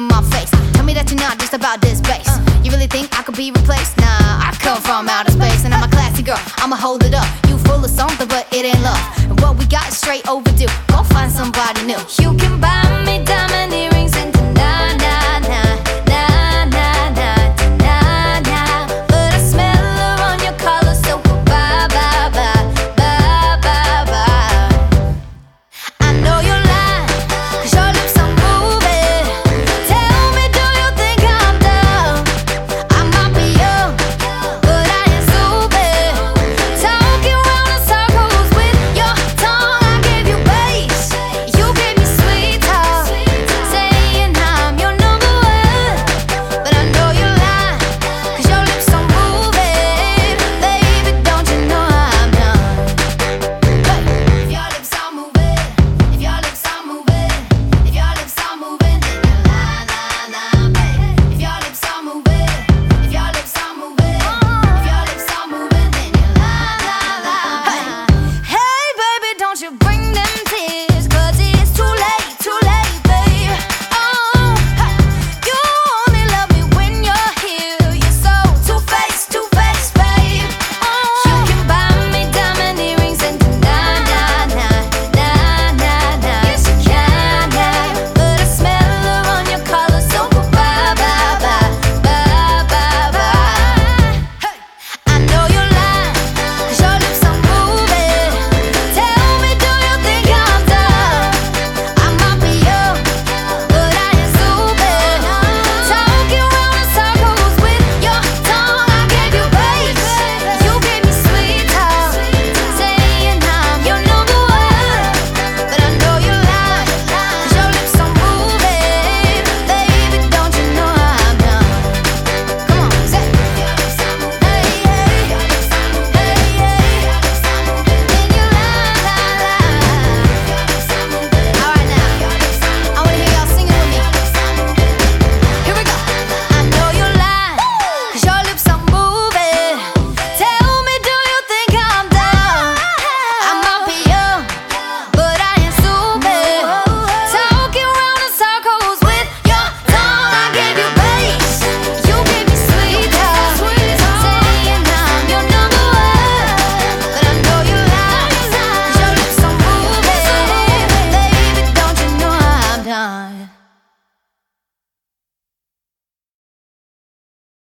my face. Tell me that you're not just about this bass. You really think I could be replaced? Nah, I come from outer space, and I'm a classy girl, I'ma hold it up. You full of something, but it ain't love. And what we got is straight overdue. Go find somebody new. You can buy me diamond earrings,